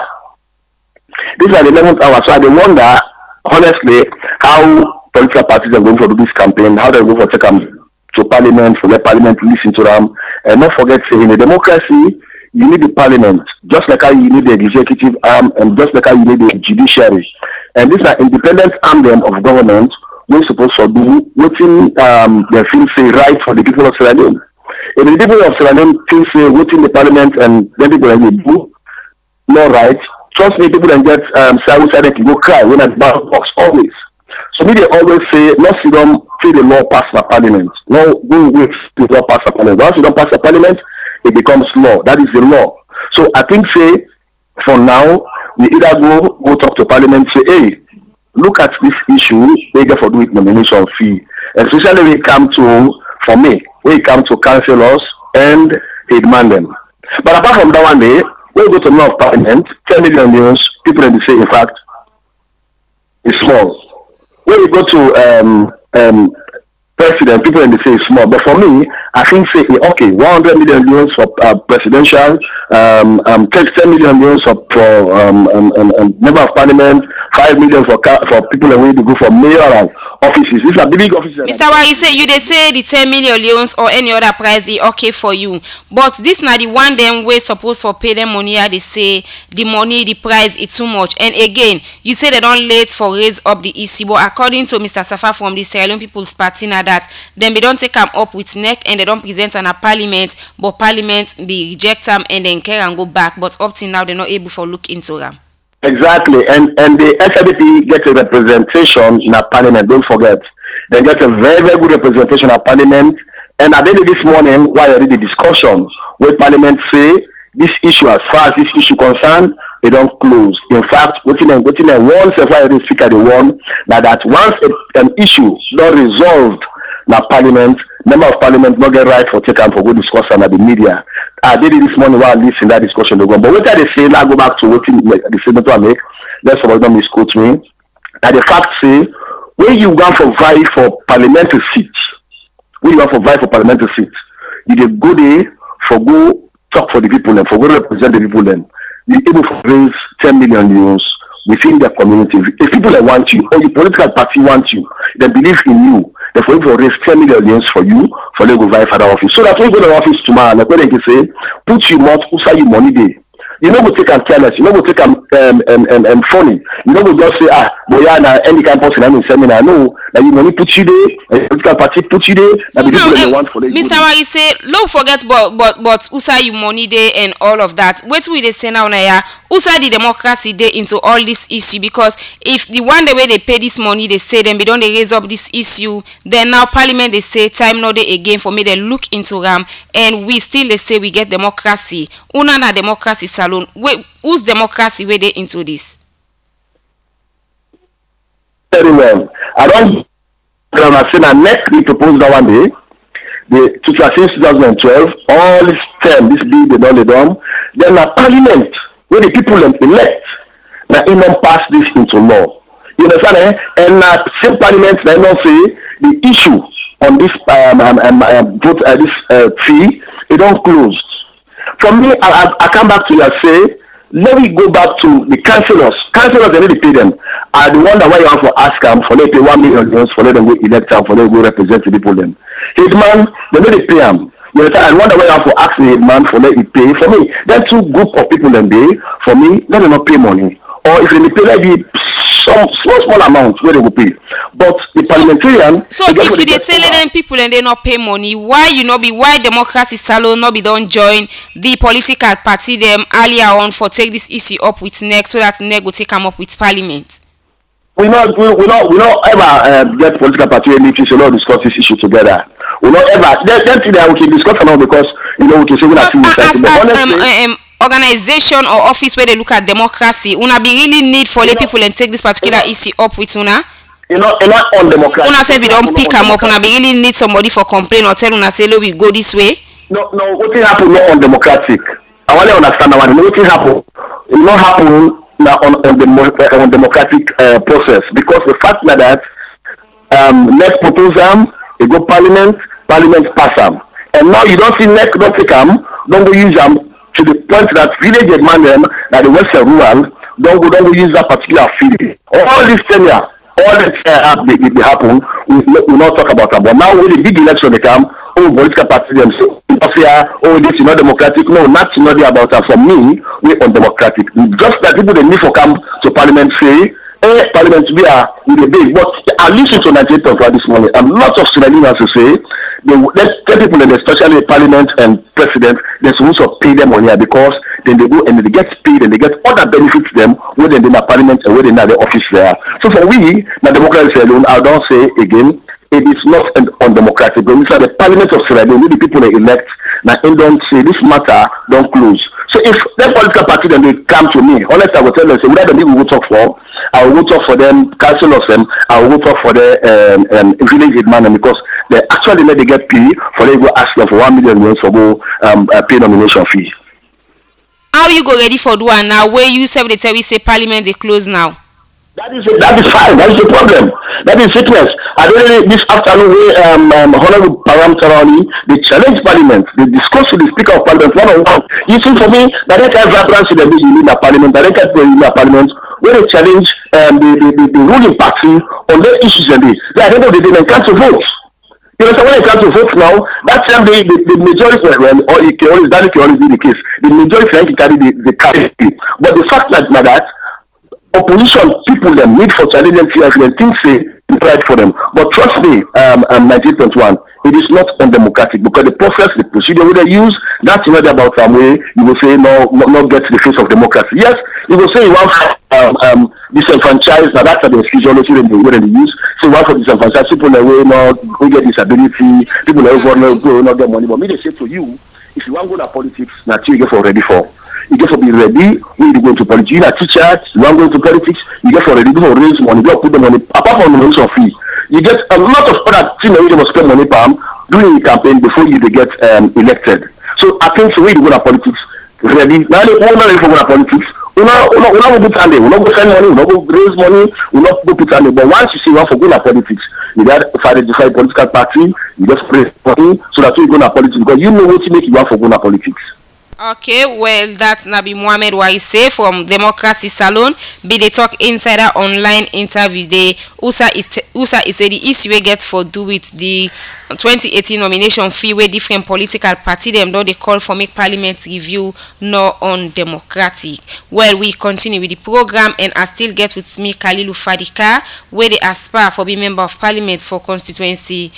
So I wonder, honestly, how political parties are going to do this campaign, how they're going to take them to parliament, for let parliament listen to them. And not forget saying in a democracy, you need the parliament, just like how you need the executive arm and just like how you need the judiciary. And these are independent arm of government we're supposed to do waiting they feel say right for the people of Sierra Leone. If the people of Sierra Leone feel say waiting the parliament and then people will do no right, trust me, people can get silent go cry when at the ballot box always. So me they always say not see them say the law pass the parliament. No go wait to law pass the parliament. Once you don't pass the parliament, it becomes law. That is the law. So I think say for now we either go talk to parliament, say, hey, look at this issue, they get for doing nomination fee. Especially when it come to, for me, when it come to councillors and demand them. But apart from that one day, when we go to law of parliament, 10 million news, people in the say, in fact, it's small. When we go to president, people in the say it's small. But for me, I think say okay, 100 million euros for presidential, 10 million euros for member of parliament, 5 million for people that want to go for mayoral offices. These are big offices. Mr. Why you say the 10 million loans or any other price is okay for you, but this not the one them way supposed for pay them money. They say the money, the price is too much. And again, you say they don't late for raise up the issue, but according to Mr. Safa from the Sierra Leone People's Party, now that then they don't take them up with NEC and they don't present an a parliament, but parliament be reject them and then care and go back. But up till now they're not able to look into them. Exactly, and the SLDP gets a representation in a parliament. Don't forget, they get a very, very good representation at parliament. And at the end of this morning, while I read the discussion, where parliament say this issue, as far as this issue concerned, they don't close. In fact, within a once a while they speak at the one that once an issue not resolved in a parliament, member of parliament not get right for take time for good discussion at the media. I did it this morning while listening that discussion to go. But what they say, now go back to what the senator make. Let's avoid them misquote me. And the fact say, when you go for vie for parliamentary seats, you go there for go talk for the people and for go represent the people then. You're able to raise 10 million euros within their community. If people that want you, or your political party want you, they believe in you, therefore you will raise 10 million euros for you, for them to go for the office. So that when you go to the office tomorrow, like what they can say, put you more, who say you money there. You know, go take them careless, you know, go take them funny. You know, go just say, boy, any kind of person I'm in seminar, no, that you money put you there, and the political party put you there, that the people they want for them. Mr. Why you say, don't forget but who say you money there and all of that. What will they say now, Naya? Who say the democracy there into all this issue? Because if the one the way they pay this money, they say then we don't they raise up this issue, then now parliament they say time not they again for me they look into them, and we still they say we get democracy. Una na democracy salon. Whose democracy were they into this? Very well. I don't say that NEC we proposed that one day. Since 2012, all this term, this bill they done. Then the parliament, where the people elect, now it don't pass this into law. You understand? And same parliament, they don't say the issue on this fee, it don't close. For me, I come back to you and say, let me go back to the councillors. Councillors, they need to pay them. I wonder why you have to ask them for them to pay 1 million for them go elect them, for them go represent the people them. His man, they need to pay them. You understand? And wonder why you have to ask the man for let it pay. For me, then two group of people then they, for me, let them not pay money. Or if they pay like some small amount where they will pay. But the parliamentarian. So if they say let them people and they not pay money, why Democracy Salon not be done join the political party them earlier on for take this issue up with NEC so that NEC will take them up with parliament? We not ever get political party and we not discuss this issue together. We not ever. Then we can discuss now because we can say we are too as organization or office where they look at democracy, una be really need for the people and take this particular issue up with una. Not on democracy. Una say we don't pick them up. Una be really need somebody for complain or tell una say we go this way. No. What thing happen not on democratic? I want to understand that. What thing happen? It not happen now on democratic process because the fact that NEC propose them, they go parliament pass them, and now you don't see NEC don't take them, don't go use them to the point that village man them that the western rural don't go use that particular field. All this tenure, all this they happen. We not talk about that. But now when the big election they come, political party them so this is not democratic. No, not about that. For me, we undemocratic. Just that people they need for come to parliament say, parliament we are in the big. But I listen to 98.1 this morning, and lots of Sinalians to say. Let's tell people, especially parliament and president, they're supposed to pay them money because then they go and they get paid and they get other benefits them when they're in the parliament and when they're in the office there. So for we, the democracy alone, I don't say again, it is not undemocratic. But inside the parliament of Sierra Leone, the people they elect, now they don't say this matter don't close. So if that political party then they come to me, honestly, I will tell them, say, whatever we will talk for, I will talk for them, council of them, I will talk for the village man because they actually let they get paid for they go ask them for 1 million euros for go pay nomination fee. How you go ready for do one now? Where you say they tell we say parliament they close now? That is fine. That is the problem. That is sickness. I don't know this afternoon Honorable Param Tarani, they challenge parliament. They discuss with the speaker of parliament one-on-one. You see for me, that they can vibrancy the big in the parliament, that they can in the parliament where they challenge the ruling party on their issues and they at the end of the day they can't vote. You know, so when it comes to vote now, that's time the majority, or it can always be the case. The majority can carry the carry. But the fact that opposition people them need for challenging fears and things say right for them. But trust me, 19.1, it is not undemocratic because the process, the procedure they use, that's not about some way you will say not get to the face of democracy. Yes, you will say you want disenfranchised, now that's the physiology when they use. So you want for disenfranchised people that way not we get disability, people that will not get money. But me they say to you, if you want to go to politics, now you get for ready for. You get for be ready when you go into politics. You're a teacher, you want to go into politics, you get for ready to raise money, you put the money, apart from the nomination fee. You get a lot of other things that you must spend money on during the campaign before you get elected. So I think the way you go to politics, ready, now they won't ready for go to politics. We not go put on there, we not go spend money, we not go raise money, we not go put on there. But once you say you want to go to politics, you got to identify political party, you just raise money, so that's why you go to politics because you know what you make you want to go to politics. Okay, well, that's Nabi Mohamed Waise from Democracy Salon. Be the talk insider online interview day. USA is the issue we get for do with the 2018 nomination fee where different political party them don't they call for make parliament review no undemocratic. Well, we continue with the program and I still get with me Kalilu Fadika where they aspire for be member of parliament for constituency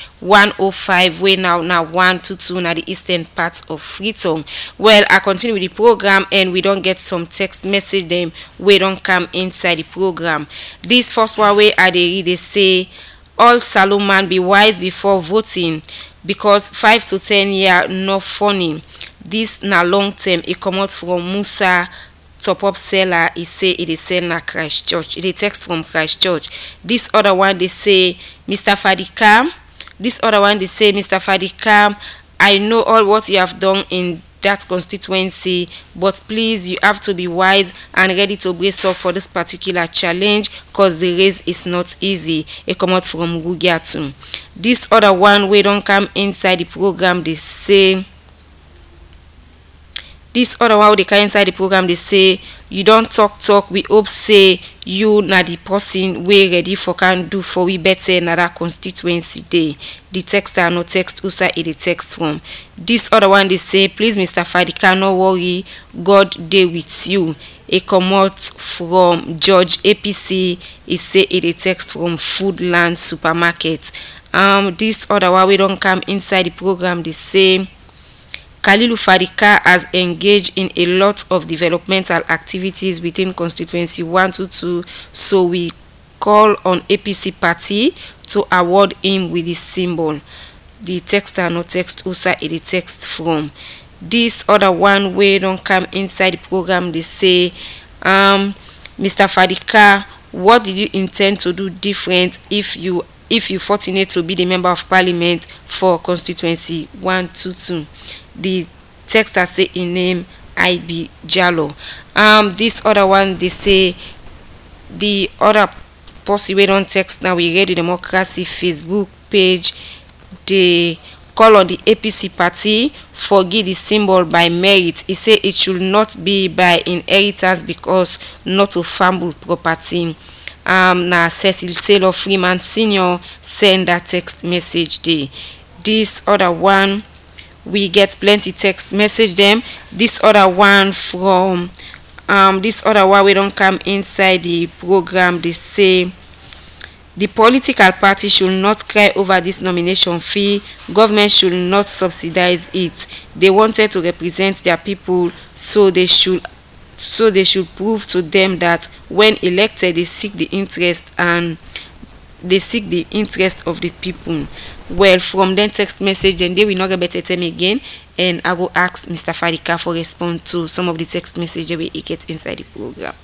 105 where now 122 na the eastern part of Freetown. Well, I continue with the program and we don't get some text message them we don't come inside the program. This first one way I they read they say all Salon man be wise before voting because 5 to 10 years not funny. This na long term. It come out from Musa top up seller. He say it is sell na Christchurch. It is text from Christchurch. This other one they say Mr. Fadikam. This other one they say Mr. Fadikam. I know all what you have done in that constituency, but please you have to be wise and ready to brace up for this particular challenge because the race is not easy. It come out from Rugiatu. This other one we don't come inside the program they say This other one they carry inside the program, they say you don't talk, we hope say you na the person we ready for can do for we better another constituency day. The text are no text usa in the text form. This other one they say, please Mr. Fadika, no worry, God day with you. A comot from George APC is say in the text from Foodland Supermarket. This other one we don't come inside the program, they say Kalilu Fadika has engaged in a lot of developmental activities within constituency 122, so we call on APC party to award him with the symbol. The text are not text also in the text from. This other one way don't come inside the program, they say Mr. Fadika, what did you intend to do different if you fortunate to be the member of parliament for constituency 122? The texter say in name IB Jallo. This other one they say the other person we don't text now, we read the Democracy Facebook page, they call on the APC party forgive the symbol by merit. He say it should not be by inheritance because not to fumble property. Na Cecil Taylor Freeman Senior send that text message day. This other one we get plenty text message them. This other one from this other one we don't come inside the program, they say the political party should not cry over this nomination fee. Government should not subsidize it. They wanted to represent their people, so they should prove to them that when elected they seek the interest of the people. Well, from then text message, and they will not get better time again, and I will ask Mr. Fadika for response to some of the text messages we get inside the program.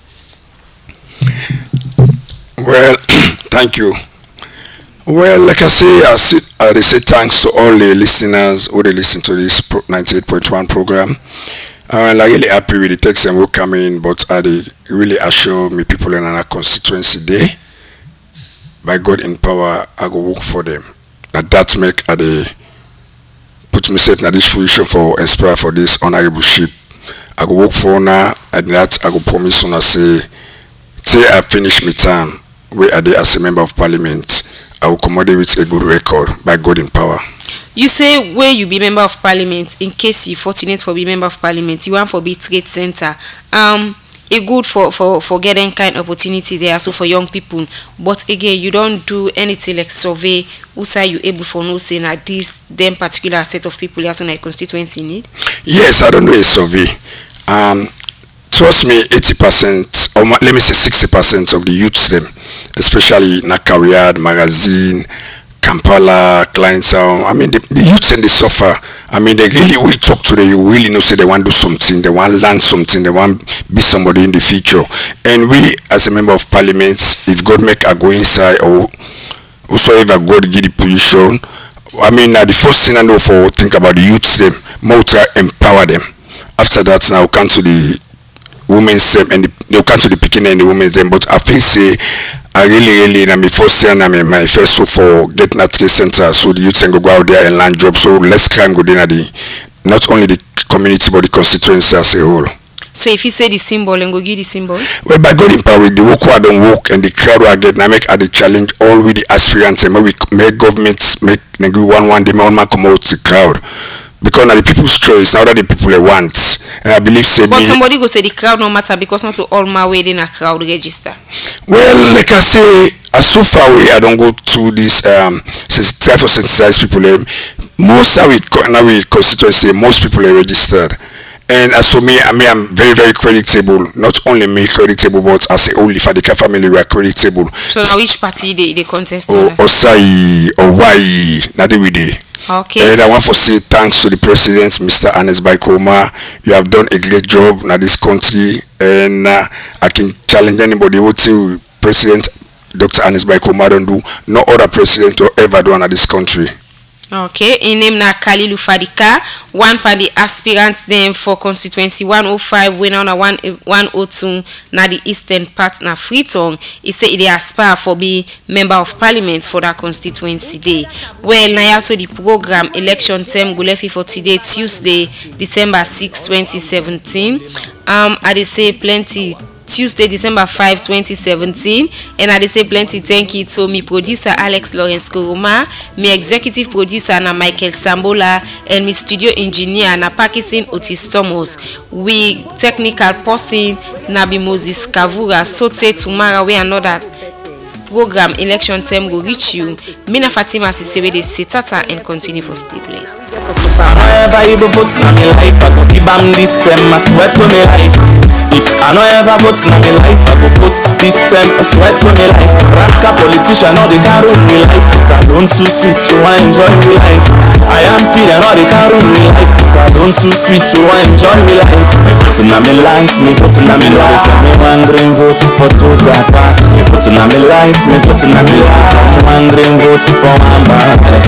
Well, thank you. Well, like I say thanks to all the listeners who they listen to this 98.1 program. I'm really happy with the text and will come in, but I really assure me people in our constituency day, by God in power, I go work for them. That make I put myself in this position for inspire for this honorable ship. I go work for now, and that I go promise when I say till I finish my term where I as a member of parliament, I will accommodate with a good record by God in power. You say where you be member of parliament, in case you fortunate for be member of parliament, you want for be trade center. It good for getting kind of opportunity there also for young people, but again you don't do anything like survey who say you able for no saying that this them particular set of people also like constituency need. Yes, I don't do a survey. Trust me, 80% or let me say 60% of the youths them, especially Nakariad, Magazine, Kampala, Clientele, I mean the youths and they suffer. I mean they really will talk to them, you really know say they want to do something, they want to learn something, they want to be somebody in the future. And we as a member of parliament, if God make a go inside or whosoever God give the position, I mean the first thing I know for think about the youths them, more to empower them. After that now come to the women's and they'll come to the picking and the women's them, but I feel say I really my first year and my first so for getting at the center so the youth can go out there and land jobs, so let's try and go there not only the community but the constituency as a whole. So if you say the symbol and go give the symbol? Well, by God in power, the work I don't work and the crowd I get, I make at the challenge all with the aspirants and we make governments make one day man come out to the crowd. Because now the people's choice, now that the people they want, and I believe say but somebody go say the crowd no matter because not to all my way in a crowd register. Well, like I say, so far away I don't go through this try to sensitize people. Most we constituency, most people are registered. And as for me, I'm very, very creditable. Not only me creditable, but as a only Fadika family we are creditable. So now which party they contest? Osai or why Nadiwide. Okay. And I want to say thanks to the president, Mr. Anes Baikoma. You have done a great job in this country, and I can challenge anybody who think President Dr. Anes Baikoma don't do, no other president will ever do in this country. Okay, in name na Kalilu Fadika, one for the aspirants then for constituency 105, winner na 102 na the eastern part na Freetown. He say they aspire for be member of parliament for that constituency day. Well, now also the program election term go left for today, Tuesday, December 6, 2017. I dey say plenty. Tuesday, December 5, 2017, and I say plenty thank you to me producer Alex Lawrence Koroma, me executive producer na Michael Sambola, and me studio engineer na Parkinson Otis Thomas. We technical person na be Moses Kavura. So say tomorrow we another program election term go reach you. Me na Fatima Sisewe dey say tata and continue for stay blessed. I never ever vote na me life, I go keep am this term, I swear to me life. If I no ever vote na me life, I go vote this term, I swear to me life. Ranka politician, all they can ruin me life. So I don't too sweet, so I enjoy me life. I am Peter, all they can ruin me life. So I don't too sweet, so I enjoy me life. Me vote na me life, me vote na me life. So me wondering vote for total part. Me vote na me life, me vote na me life. So me wondering vote for one bar.